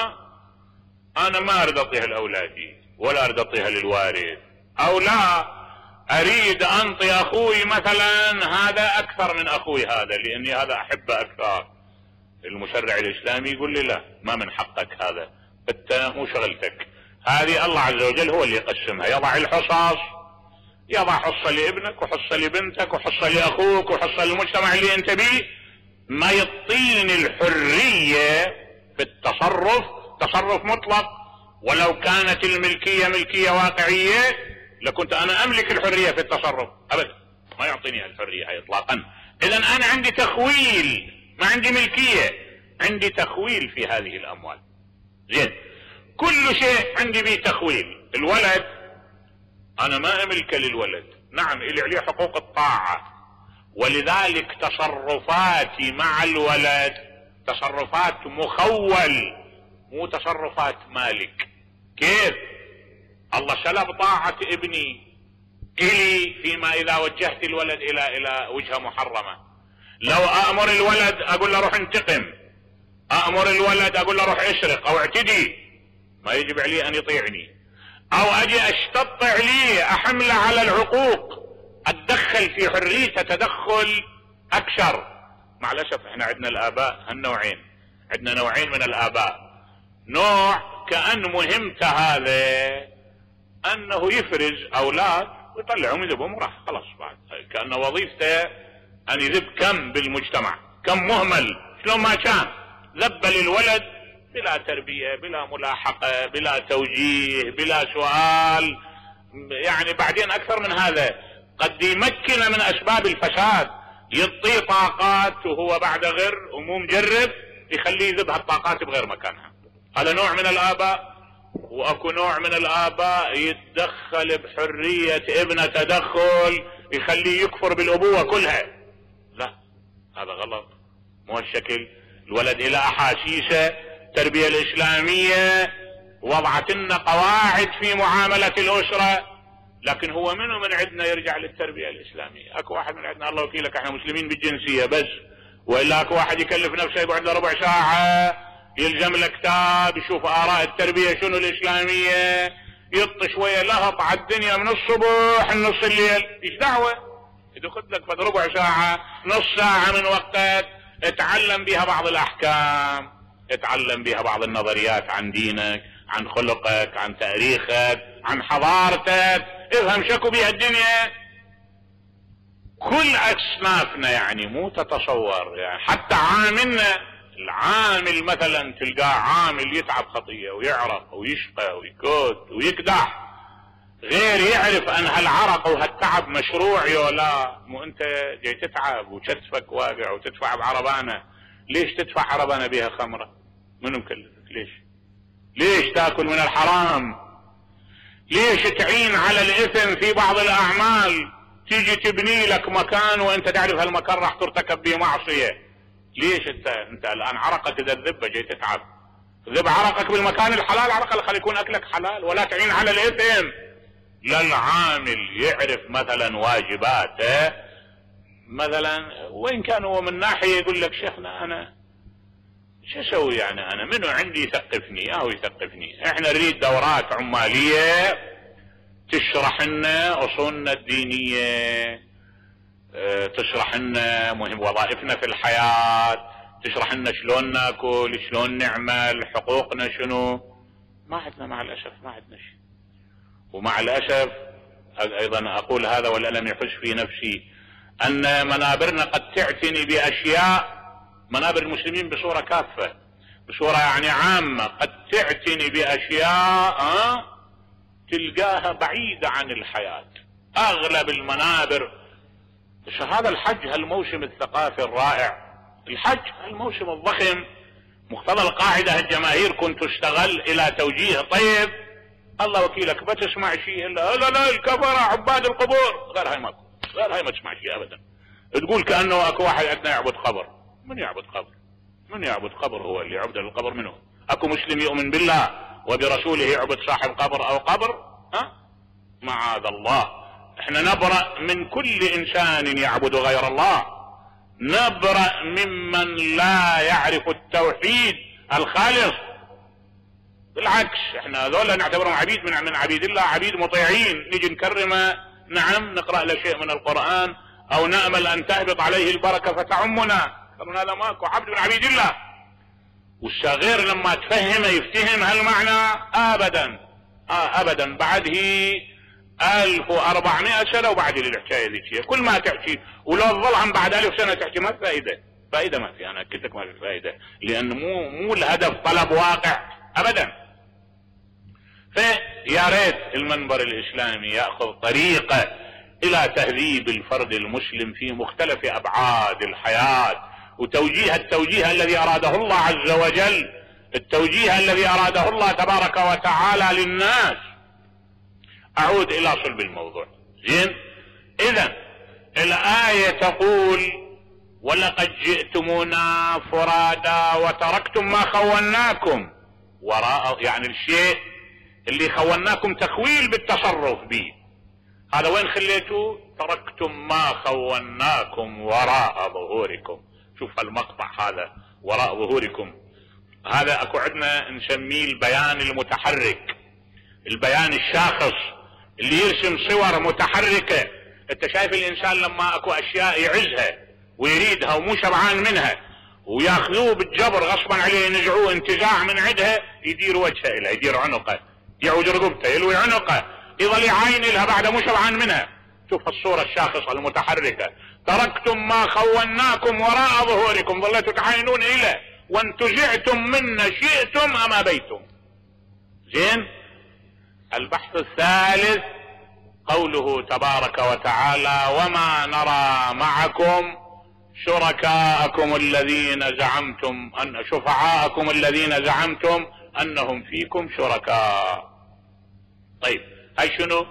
انا ما اريد اعطيها لاولادي ولا اريد اعطيها للوارث، او لا اريد انطي اخوي مثلا هذا اكثر من اخوي هذا لاني هذا احبه اكثر. المشرع الاسلامي يقول لي لا، ما من حقك هذا، انت مو شغلتك، هذه الله عز وجل هو اللي يقسمها، يضع الحصص، يضع حصة لابنك وحصة لبنتك وحصة لاخوك وحصة للمجتمع اللي انت بيه. ما يعطيني الحرية في التصرف تصرف مطلق، ولو كانت الملكية ملكية واقعية لكنت انا املك الحرية في التصرف، ابدا ما يعطيني الحرية اطلاقا. اذا انا عندي تخويل، ما عندي ملكية، عندي تخويل في هذه الاموال. زين، كل شيء عندي به تخويل. الولد انا ما املك للولد، نعم الي عليه حقوق الطاعة، ولذلك تصرفاتي مع الولد تصرفات مخول مو تصرفات مالك. كيف؟ الله سلب طاعة ابني الي فيما اذا وجهت الولد الى وجهة محرمة. لو امر الولد اقول له روح انتقم، امر الولد اقول له روح اسرق او اعتدي، ما يجب عليه ان يطيعني، او اجي اشتط عليه احمله على العقوق، اتدخل في حريته تدخل اكثر. مع الاسف احنا عندنا الاباء هالنوعين، عندنا نوعين من الاباء. نوع كأن مهمته هذا انه يفرز اولاد ويطلعهم يذبهم وراح خلاص، بعد كأن وظيفته ان يذب كم بالمجتمع، كم مهمل شلون ما كان، ذب للولد بلا تربية، بلا ملاحقة، بلا توجيه، بلا سؤال. يعني بعدين اكثر من هذا قد يمكن من اسباب الفساد، يعطيه طاقات وهو بعد غير ومو مجرب، يخليه يذبها الطاقات بغير مكانها. هذا نوع من الآباء. واكو نوع من الآباء يتدخل بحرية ابنه تدخل يخليه يكفر بالأبوة كلها. لا، هذا غلط، مو هالشكل. الولد إلى أحاسيسه. التربية الإسلامية وضعت لنا قواعد في معاملة الأسرة، لكن هو منه من عندنا يرجع للتربية الإسلامية؟ اكو واحد من عندنا الله وكيلك احنا مسلمين بالجنسية بس، وإلا اكو واحد يكلف نفسه يقعد له ربع ساعة يلزم له كتاب يشوف آراء التربية شنو الإسلامية، يطي شوية لهط على الدنيا من الصبح لنص الليل. ايش دعوة؟ يدخل لك فد ربع ساعة نص ساعة من وقتك اتعلم بها بعض الأحكام، اتعلم بها بعض النظريات عن دينك، عن خلقك، عن تاريخك، عن حضارتك، افهم شكو بها الدنيا. كل اصنافنا يعني مو تتصور، يعني حتى عاملنا، العامل مثلا تلقاه عامل يتعب خطية ويعرق ويشقى ويكوت ويكدح، غير يعرف ان هالعرق وهالتعب مشروع يولا. مو انت جاي تتعب وكتفك واقع وتدفع بعربانة، ليش تدفع عربانة بها خمرة؟ منو مكلفك؟ ليش تاكل من الحرام؟ ليش تعين على الاثم في بعض الاعمال؟ تيجي تبني لك مكان وانت تعرف هالمكان راح ترتكب به معصية. ليش انت الان عرقك اذا الذبة جاي تتعب، ذب عرقك بالمكان الحلال، عرق اللي خلي يكون اكلك حلال، ولا تعين على الاثم. لا، العامل يعرف مثلا واجباته مثلا، وين كان هو من ناحية يقول لك شيخنا انا شو اسوي؟ يعني انا منو عندي يثقفني؟ هو يثقفني. احنا نريد دورات عمالية تشرح لنا اصولنا الدينية، تشرح لنا مهم وظائفنا في الحياة، تشرح لنا شلون ناكل، شلون نعمل، حقوقنا شنو. ما عندنا مع الاسف، ما عندنا شيء. ومع الاسف ايضا اقول هذا والالم يحس في نفسي ان منابرنا قد تعتني باشياء، منابر المسلمين بصورة كافة، بصورة يعني عامة، قد تعتني باشياء تلقاها بعيدة عن الحياة. اغلب المنابر هذا الحج، هالموسم الثقافي الرائع، الحج هالموسم الضخم، مقتضى القاعدة الجماهير كنت تشتغل الى توجيه طيب، الله وكيلك ما تسمع شيء الا لا الكفرة عباد القبور، غير هاي ماكو، غير هاي ما تسمع شيء ابدا. تقول كأنه اكو واحد عندنا يعبد قبر. من يعبد قبر؟ من يعبد قبر؟ هو اللي يعبد القبر منه؟ اكو مسلم يؤمن بالله وبرسوله يعبد صاحب قبر او قبر؟ معاذ الله. احنا نبرأ من كل انسان يعبد غير الله، نبرأ ممن لا يعرف التوحيد الخالص. بالعكس احنا هذول نعتبرهم عبيد من عبيد الله، عبيد مطيعين، نيجي نكرمه، نعم نقرأ له شيء من القرآن او نأمل ان تهبط عليه البركة فتعمنا، هذا ماكو، عبد من عبيد الله. والصغير لما تفهمه يفتهم هالمعنى ابدا ابدا. بعد هي 1400 سنة وبعد الحكاية ذيك، كل ما تحكي ولو تظل عن بعد 1000 سنة تحكي ما في فائدة ما في، انا قلت لك ما في فائدة، لان مو الهدف طلب واقع ابدا. فيا ريت المنبر الاسلامي ياخذ طريقة الى تهذيب الفرد المسلم في مختلف ابعاد الحياة، وتوجيه التوجيه الذي اراده الله عز وجل، التوجيه الذي اراده الله تبارك وتعالى للناس. اعود الى صلب الموضوع. زين، اذا الاية تقول ولقد جئتمونا فرادا وتركتم ما خولناكم وراء، يعني الشيء اللي خولناكم تخويل بالتصرف به، هذا وين خليتوا؟ تركتم ما خولناكم وراء ظهوركم. شوف المقطع هذا وراء ظهوركم، هذا اكو عندنا نسميه البيان المتحرك، البيان الشاخص اللي يرسم صور متحركة. انت شايف الانسان لما اكو اشياء يعزها ويريدها ومو شبعان منها وياخذوه بالجبر غصبا عليه، ينزعوه انتزاع من عندها، يدير وجهه الها، يدير عنقه، يعوج رقبته، يلوي عنقه، يظل يعاين لها بعد مو شبعان منها. شوف الصورة الشاخصة المتحركة، تركتم ما خولناكم وراء ظهوركم، ظلتوا تعاينون إليه وانتزعتم منا شئتم ام ابيتم. زين. البحث الثالث قوله تبارك وتعالى: وما نرى معكم شركاءكم الذين زعمتم ان شفعاءكم الذين زعمتم انهم فيكم شركاء. طيب هاي شنو؟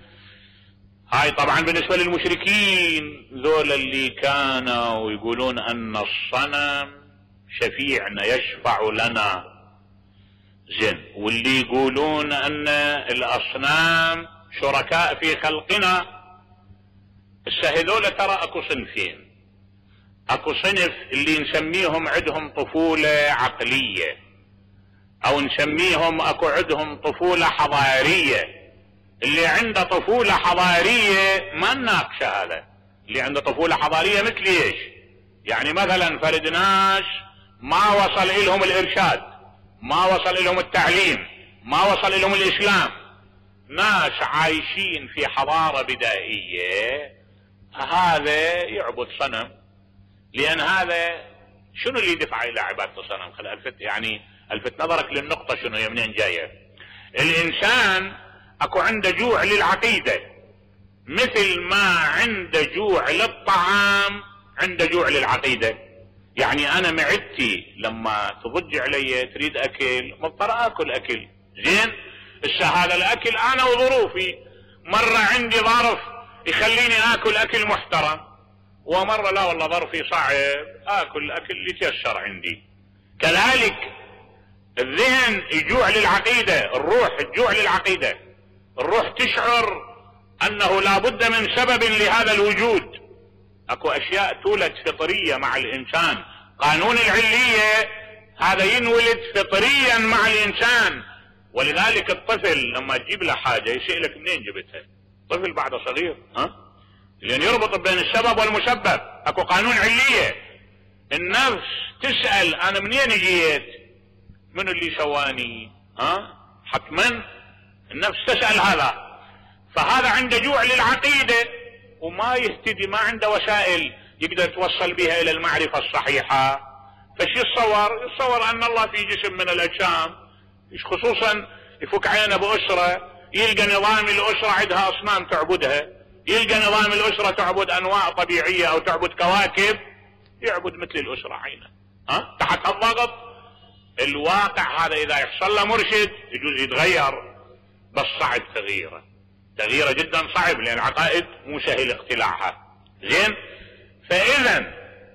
هاي طبعا بالنسبة للمشركين ذول اللي كانوا يقولون ان الصنم شفيعنا يشفع لنا. زين. واللي يقولون ان الاصنام شركاء في خلقنا. هذول ترى اكو صنفين. اكو صنف اللي نسميهم عندهم طفولة عقلية، او نسميهم اكو عندهم طفولة حضارية. اللي عنده طفولة حضارية ما نناقشه. هذا اللي عنده طفولة حضارية مثل ايش؟ يعني مثلا فرد ناس ما وصل الهم الارشاد، ما وصل الهم التعليم، ما وصل الهم الاسلام، ناس عايشين في حضارة بدائية، هذا يعبد صنم. لان هذا شنو اللي يدفع الى عبادة الصنم؟ خل الفت نظرك للنقطة شنو هي منين جاية. الانسان اكو عنده جوع للعقيدة، مثل ما عنده جوع للطعام عنده جوع للعقيدة. يعني انا معدتي لما تضج علي تريد اكل مضطر اكل اكل. زين. هذا الاكل انا وظروفي، مرة عندي ظرف يخليني اكل اكل محترم، ومرة لا والله ظرفي صعب اكل اكل يتيسر عندي. كذلك الذهن يجوع للعقيدة، الروح تجوع للعقيدة، الروح تشعر انه لا بد من سبب لهذا الوجود. اكو اشياء تولد فطرية مع الانسان. قانون العلية هذا ينولد فطريا مع الانسان. ولذلك الطفل لما تجيب له حاجة يسألك منين جبتها. طفل بعد صغير لان يربط بين السبب والمسبب. اكو قانون علية. النفس تسأل انا منين جيت؟ من اللي سواني؟ حتما النفس تسأل هذا. فهذا عنده جوع للعقيدة وما يهتدي، ما عنده وسائل يقدر توصل بها الى المعرفة الصحيحة. فش يتصور ان الله في جسم من الاجسام، خصوصا يفك عينه بأسرة يلقى نظام الأسرة عندها أصنام تعبدها، يلقى نظام الأسرة تعبد أنواع طبيعية أو تعبد كواكب، يعبد مثل الأسرة عينه. تحت الضغط. الواقع هذا إذا يحصل له مرشد يجوز يتغير، بس صعب تغييره جدا صعب، لأن العقائد مو سهل اقتلاعها. زين. فإذا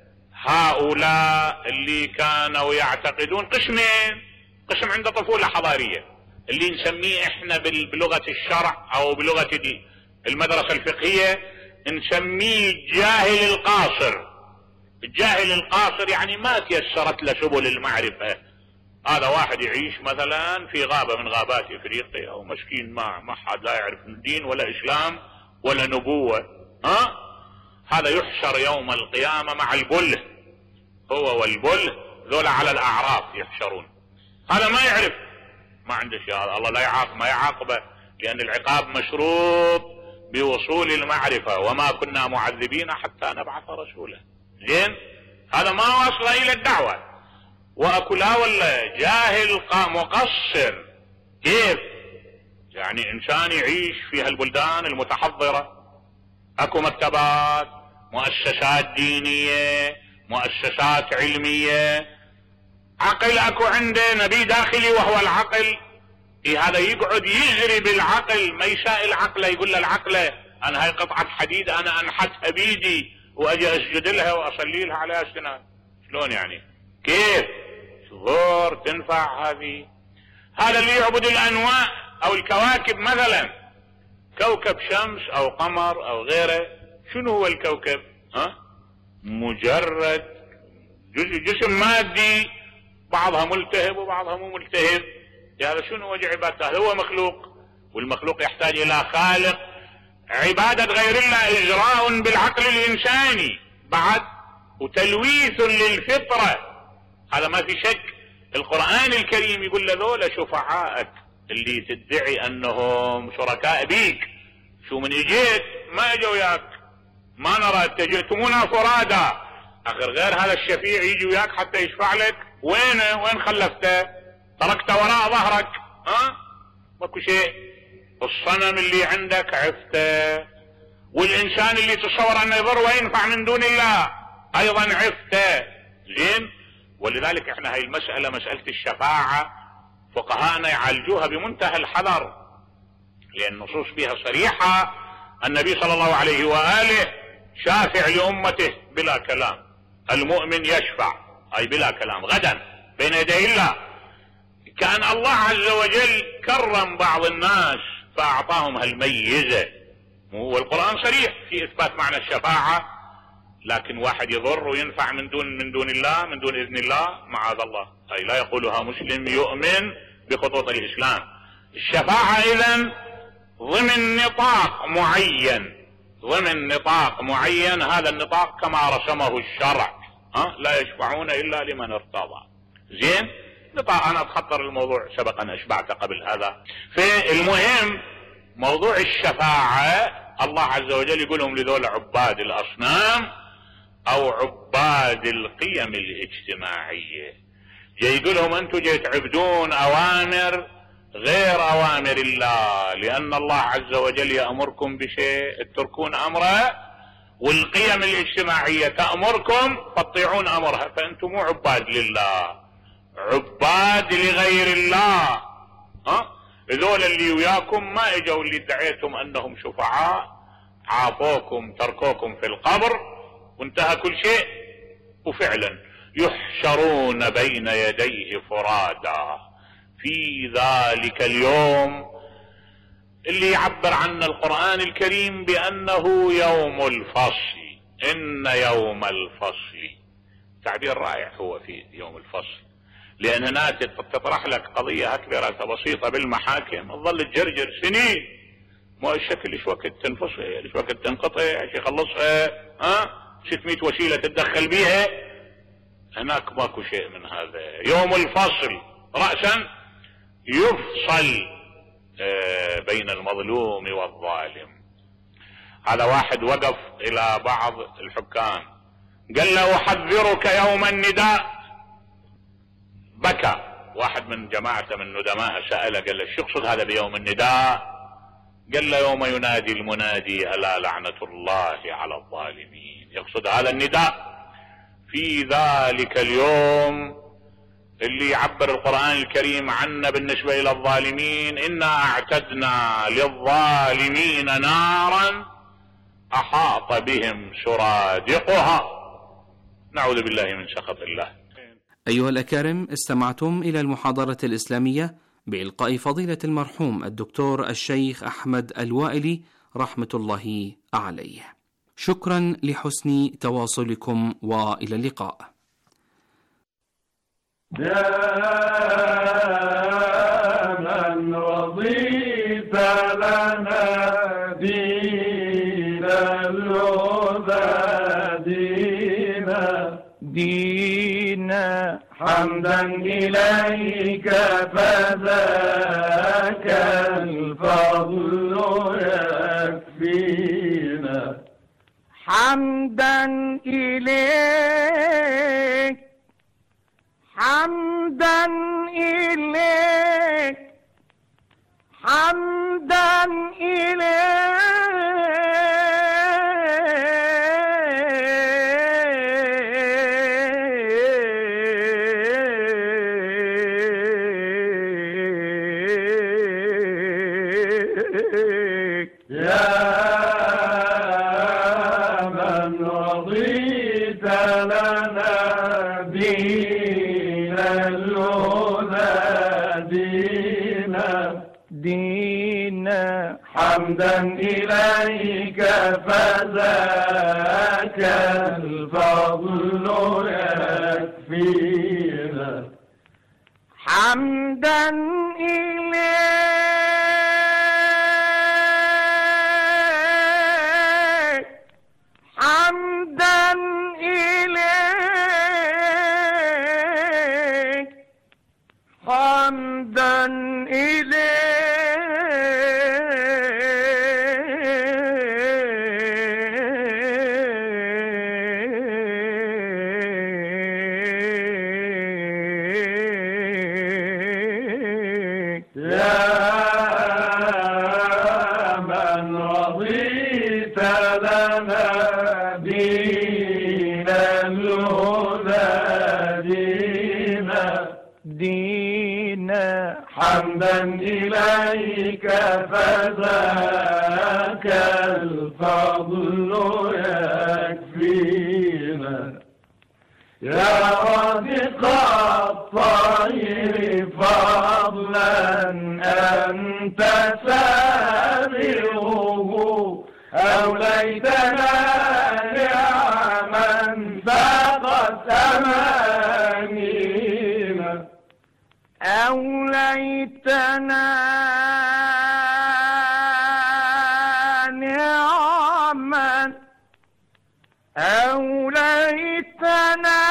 هؤلاء اللي كانوا يعتقدون قسمين: قسم عنده طفولة حضارية اللي نسميه احنا بلغة الشرع او بلغة المدرسة الفقهية نسميه جاهل القاصر. الجاهل القاصر يعني ما تيسرت له سبل المعرفة. هذا واحد يعيش مثلا في غابة من غابات افريقيا ومسكين ما حد لا يعرف دين ولا اسلام ولا نبوة. هذا يحشر يوم القيامة مع البله، هو والبله ذولا على الاعراف يحشرون. هذا ما يعرف، ما عنده شيء، الله لا يعاقب، ما يعاقبه، لأن العقاب مشروط بوصول المعرفة، وما كنا معذبين حتى نبعث رسولا. زين. هذا ما وصل إلى الدعوة. وأكلها ولا جاهل مقصر. كيف؟ يعني إنسان يعيش في هالبلدان المتحضرة، أكو مكتبات، مؤسسات دينية، مؤسسات علمية، عقل اكو عنده نبي داخلي وهو العقل. هذا يقعد يجري بالعقل، ما يسائل عقله، يقول له العقله انا هاي قطعة حديد انا انحتها بيدي واجي اسجد لها واصلي لها على اسنان. شلون يعني؟ كيف؟ شهور تنفع هذه؟ هذا اللي يعبد الانواع او الكواكب، مثلا كوكب شمس او قمر او غيره. شنو هو الكوكب؟ مجرد جسم مادي، بعضها ملتهب وبعضها مو ملتهب. هذا شنو وجه عبادته؟ هو مخلوق، والمخلوق يحتاج الى خالق. عبادة غير الله اجراء بالعقل الانساني بعد، وتلويث للفطرة، هذا ما في شك. القرآن الكريم يقول لذولا شفعائك اللي تدعي انهم شركاء بيك، شو من اجيت ما اجوا وياك، ما نرى تجئتمونا فرادا. اخر غير هذا الشفيع يجي وياك حتى يشفع لك؟ وين خلفته؟ تركته وراء ظهرك، ماكو شيء. الصنم اللي عندك عفته، والانسان اللي تصور انه يضر وينفع من دون الله ايضا عفته. زين؟ ولذلك احنا هاي المسألة، مسألة الشفاعة، فقهاءنا يعالجوها بمنتهى الحذر، لان النصوص فيها صريحة. النبي صلى الله عليه وآله شافع لأمته بلا كلام، المؤمن يشفع اي بلا كلام غدا بين يدي الله. كان الله عز وجل كرم بعض الناس فاعطاهم هالميزة، والقرآن صريح في اثبات معنى الشفاعة، لكن واحد يضر وينفع من دون الله، من دون اذن الله، معاذ الله، اي لا يقولها مسلم يؤمن بخطوط الاسلام. الشفاعة اذن ضمن نطاق معين، ضمن نطاق معين، هذا النطاق كما رسمه الشرع، لا يشفعون الا لمن ارتضى. زين؟ نطاق. انا اتخطر الموضوع سبق ان اشبعت قبل هذا. فالمهم موضوع الشفاعة، الله عز وجل يقولهم لذول عباد الاصنام او عباد القيم الاجتماعية، جاي يقولهم انتم جاي تعبدون اوامر غير اوامر الله، لان الله عز وجل يأمركم بشيء تتركون امره، والقيم الاجتماعية تأمركم فتطيعون امرها، فانتم مو عباد لله، عباد لغير الله. ذول اللي وياكم ما اجوا اللي ادعيتم انهم شفعاء، عافوكم تركوكم في القبر وانتهى كل شيء. وفعلا يحشرون بين يديه فرادا في ذلك اليوم اللي يعبر عنه القرآن الكريم بأنه يوم الفصل. إن يوم الفصل تعبير رائع هو في يوم الفصل، لأن هنا تطرح لك قضية هكذا بسيطة بالمحاكم تظل تجرجر سنين، مو الشكل ايش وقت تنفصل، ايش وقت تنقطع، ايش يخلصها، 600 وسيلة تتدخل بيها. هناك ماكو شيء من هذا. يوم الفصل رأسا يفصل بين المظلوم والظالم. هذا واحد وقف الى بعض الحكام قال له احذرك يوم النداء. بكى واحد من جماعته من ندماء سأله قال له شو يقصد هذا بيوم النداء؟ قال له يوم ينادي المنادي ألا لعنة الله على الظالمين. يقصد هذا النداء في ذلك اليوم اللي يعبر القرآن الكريم عنه بالنسبة إلى الظالمين: إنا أعتدنا للظالمين نارا أحاط بهم سرادقها. نعوذ بالله من سخط الله. أيها الأكارم، استمعتم إلى المحاضرة الإسلامية بإلقاء فضيلة المرحوم الدكتور الشيخ أحمد الوائلي رحمة الله عليه. شكرا لحسن تواصلكم وإلى اللقاء. يا من رضيت لنا دين الهدى دينا حمدا إليك فذاك الفضل يكفينا. حمدا إليك حمدا إليك حمدا إليك يا من رضيت لنا دين الهدى دينا حمدا إليك فذاك الفضل يكفينا. حمدا إليك حمدا إليك حمدا إليك لنا دين الهدى دينا حمدا إليك فذاك الفضل يكفينا يا رازق الطير فضلا أنت سابغه أوليتنا نعما فقد أمانينا أوليتنا نعما أوليتنا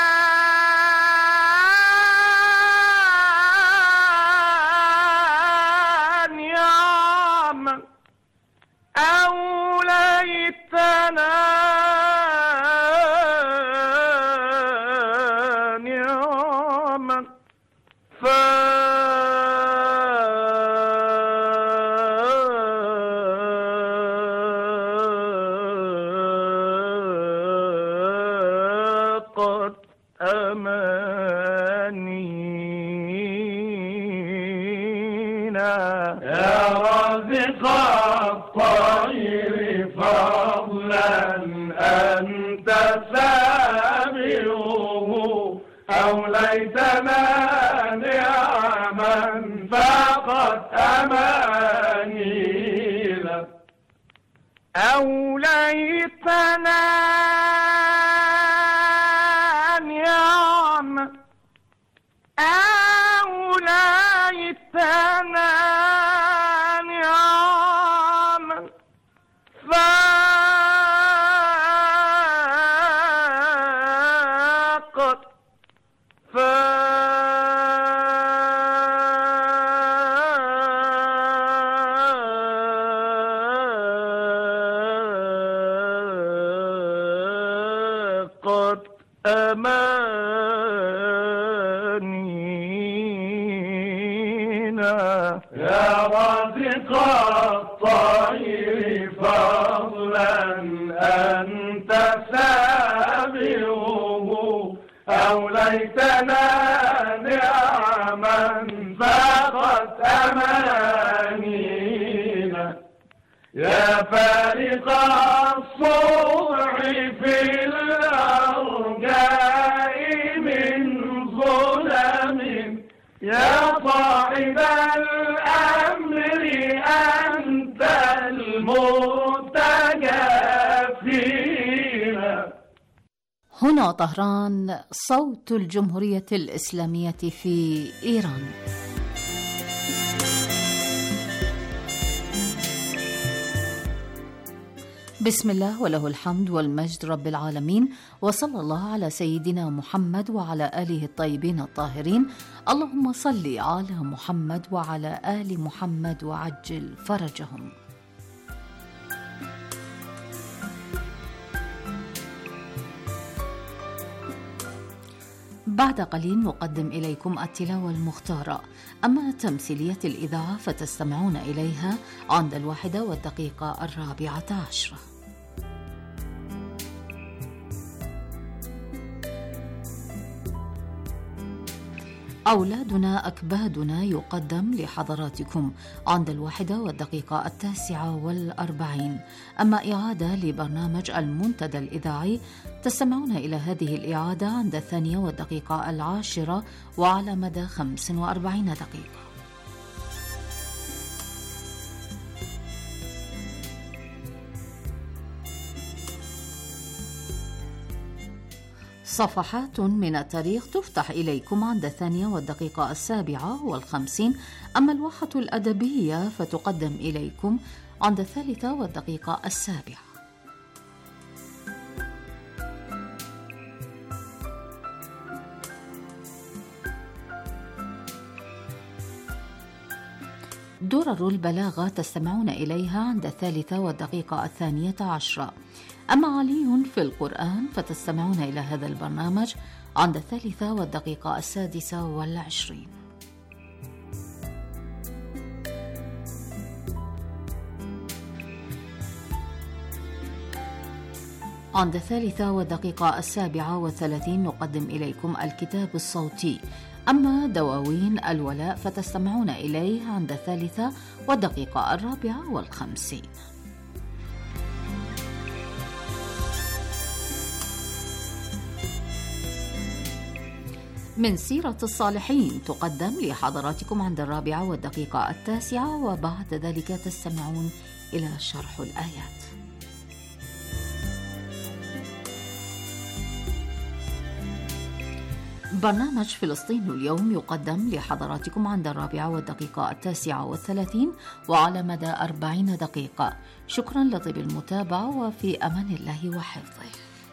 نعما أوليتنا نعما فقد أمانينا يا رازق الطير فضلا أنت سابغه أوليتنا نعما فقد أمانينا أوليتنا نعما أوليتنا نعما فقد أمانينا يا رازق الطير فضلا أنت سابغه أوليتنا نعما فقد أمانينا يا فارق الصبح في الأرجاء من ظلم يا صاحب الأمر أنت المرتجى فينا. هنا طهران، صوت الجمهورية الإسلامية في إيران. بسم الله وله الحمد والمجد رب العالمين، وصلى الله على سيدنا محمد وعلى آله الطيبين الطاهرين. اللهم صل على محمد وعلى آل محمد وعجل فرجهم. بعد قليل نقدم إليكم التلاوة المختارة، أما تمثيلية الإذاعة فتستمعون إليها عند 1:04. أولادنا أكبادنا يقدم لحضراتكم عند 1:49. أما إعادة لبرنامج المنتدى الإذاعي تستمعون إلى هذه الإعادة عند 2:10 وعلى مدى 45 دقيقة. صفحات من التاريخ تفتح إليكم عند 2:07. أما الواحة الأدبية فتقدم إليكم عند 3:07. درر البلاغة تستمعون إليها عند 3:12. أما علي في القرآن فتستمعون إلى هذا البرنامج عند 3:26. عند 3:37 نقدم إليكم الكتاب الصوتي. أما دواوين الولاء فتستمعون إليه عند 3:54. من سيرة الصالحين تقدم لحضراتكم عند 4:09، وبعد ذلك تستمعون إلى شرح الآيات. برنامج فلسطين اليوم يقدم لحضراتكم عند 4:39 وعلى مدى 40 دقيقة. شكرا لطيب المتابعة، وفي أمان الله وحفظه.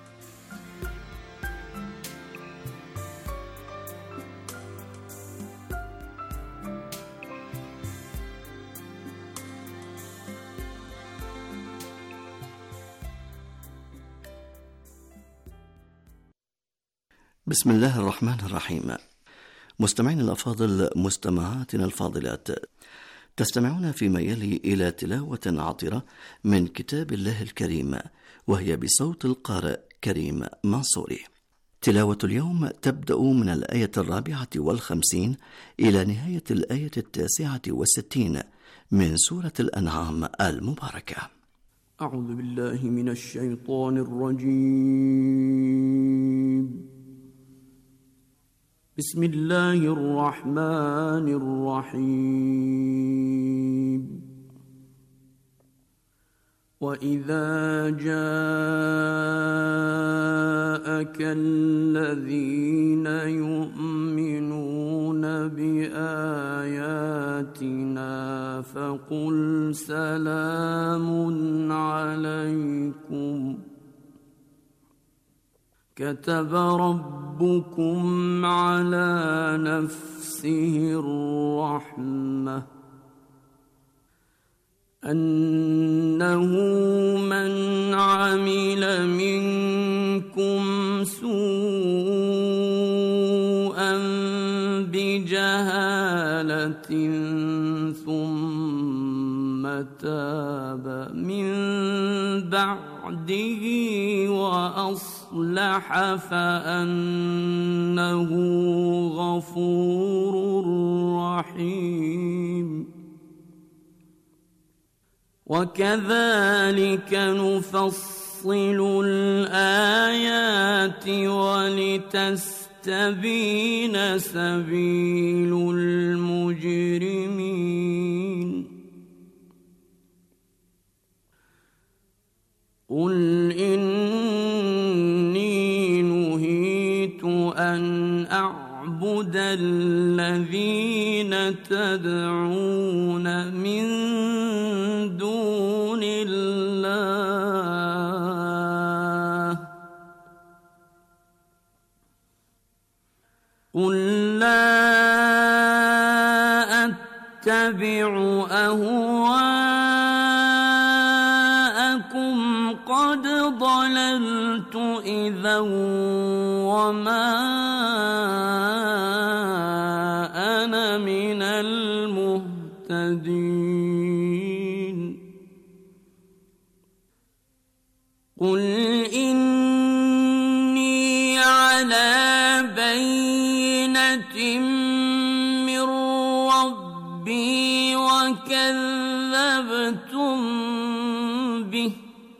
بسم الله الرحمن الرحيم. مستمعين الأفاضل، مستمعاتنا الفاضلات، تستمعون فيما يلي إلى تلاوة عطرة من كتاب الله الكريم، وهي بصوت القارئ كريم منصوري. تلاوة اليوم تبدأ من الآية 54 إلى نهاية الآية 69 من سورة الأنعام المباركة. أعوذ بالله من الشيطان الرجيم. بسم الله الرحمن الرحيم. وإذا جاءك الذين يؤمنون بآياتنا فقل سلام عليكم، كتب ربكم على نفسه الرحمة أنه من عمل منكم سوءا بجهالة ثم تاب من بعده وأصلح فأنه غفور رحيم. وكذلك نفصل الآيات ولتستبين سبيل المجرمين. قل إني نهيت أن أعبد الذين تدعون من دون الله، قل لا أتبع أهواءكم قد ضللت إذا وما أنا من المهتدين. قل إني على بينة من ربي وكذبتم به،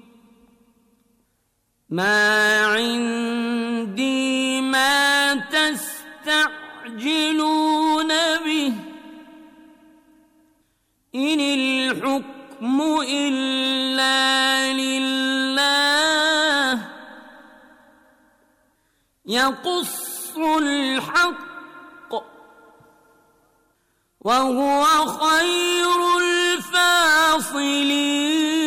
ما عندي ما تستعجلون به، إن الحكم إلا لله يقص الحق وهو خير الفاصلين.